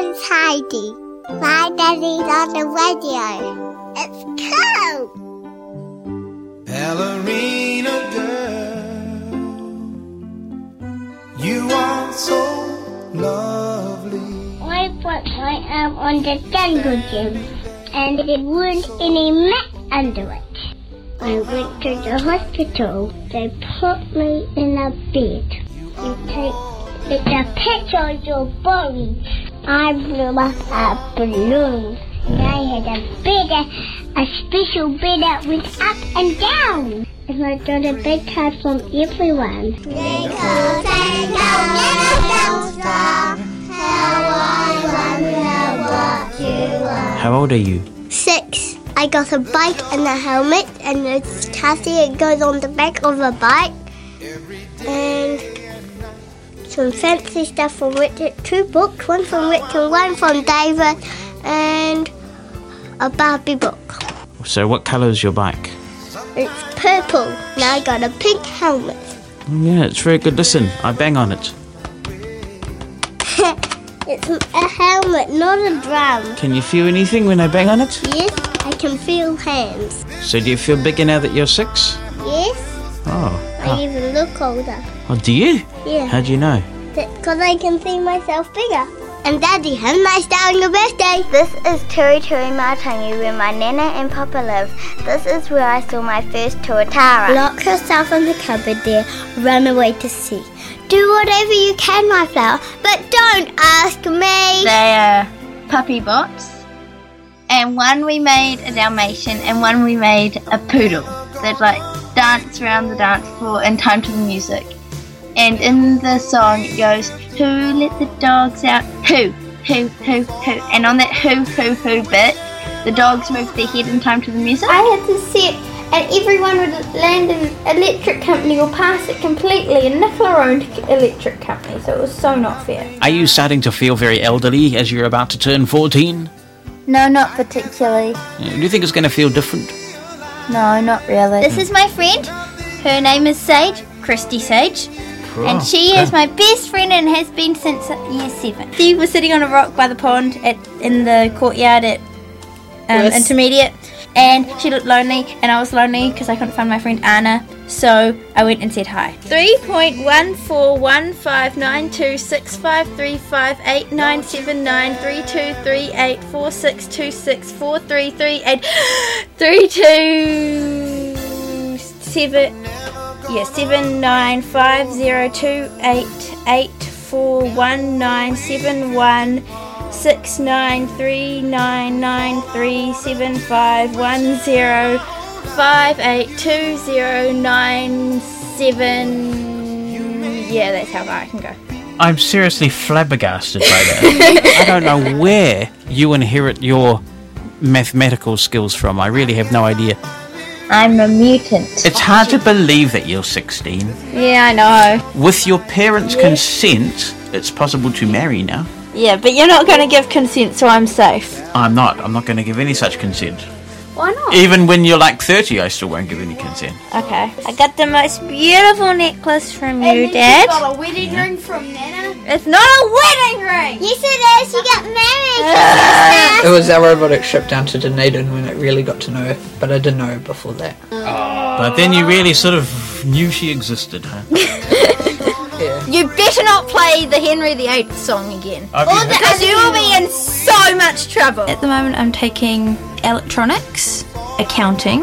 name's Heidi. My daddy's on the radio. It's cool! Ballerina girl, you are so lovely. I put my arm on the jungle gym, and there weren't any mat under it. I went to the hospital. They put me in a bed. You take the picture of your body. I blew up a balloon. And I had a special bed that went up and down. And I got a big card from everyone. Twinkle, twinkle, little star, how I wonder what you are. How old are you? 6. I got a bike and a helmet and a chassis. It goes on the back of a bike. And some fancy stuff from Richard. 2 books, one from Richard, one from David, and a Barbie book. So what colour is your bike? It's purple. Now I got a pink helmet. Oh, yeah, it's very good. Listen, I bang on it. It's a helmet, not a drum. Can you feel anything when I bang on it? Yes, I can feel hands. So do you feel bigger now that you're 6? Yes, Oh. I even look older. Oh, do you? Yeah, How do you know? because I can see myself bigger. And Daddy, have a nice day on your birthday. This is Turi Mautangi, where my Nana and Papa live. This is where I saw my first tuatara. Lock yourself in the cupboard there. Run away to sea. Do whatever you can, my flower, but don't ask me. They are puppy bots, and one we made a Dalmatian and one we made a poodle that like dance around the dance floor in time to the music. And in the song it goes, who let the dogs out? Who? And on that who bit, the dogs move their head in time to the music. I had to sit and everyone would land in electric company or pass it completely, and Nicola owned electric company, so it was so not fair. Are you starting to feel very elderly as you're about to turn 14? No, not particularly. Do you think it's going to feel different? No, not really. This is my friend. Her name is Sage, Christy Sage. And she is my best friend and has been since year 7. She was sitting on a rock by the pond in the courtyard at intermediate, and she looked lonely, and I was lonely because I couldn't find my friend Anna, so I went and said hi. 3.14159265358979323846264338 327 795019793979582097. Yeah, that's how far I can go. I'm seriously flabbergasted by that. I don't know where you inherit your mathematical skills from. I really have no idea. I'm a mutant. It's hard to believe that you're 16. Yeah, I know. With your parents' consent, it's possible to marry now. Yeah, but you're not going to give consent, so I'm safe. I'm not going to give any such consent. Why not? Even when you're like 30, I still won't give any consent. Okay. I got the most beautiful necklace from you, Dad. You got a wedding ring from Nana. It's not a wedding ring! Yes, it is. You got married. It was our robotic trip down to Dunedin when it really got to know her, but I didn't know her before that. But then you really sort of knew she existed, huh? Yeah. You better not play the Henry VIII song again. Because you will be in so much trouble. At the moment I'm taking electronics, accounting,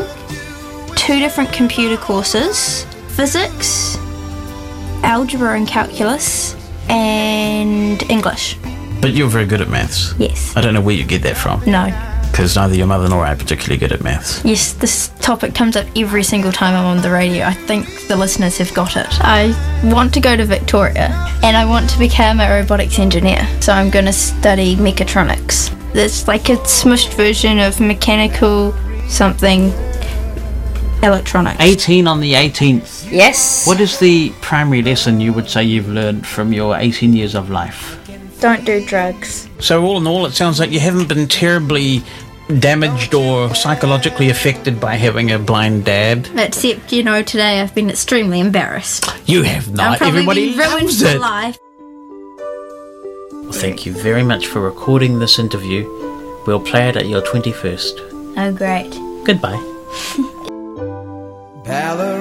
2 different computer courses, physics, algebra and calculus, and English. But you're very good at maths. Yes. I don't know where you get that from. No. Because neither your mother nor I are particularly good at maths. Yes, this topic comes up every single time I'm on the radio. I think the listeners have got it. I want to go to Victoria and I want to become a robotics engineer. So I'm going to study mechatronics. It's like a smushed version of mechanical something electronics. 18 on the 18th. Yes. What is the primary lesson you would say you've learned from your 18 years of life? Don't do drugs. So all in all, it sounds like you haven't been terribly damaged or psychologically affected by having a blind dad. Except, today I've been extremely embarrassed. You have not. I've probably Everybody been ruined loves for it. life. Well, thank you very much for recording this interview. We'll play it at your 21st. Oh, great. Goodbye. Ballad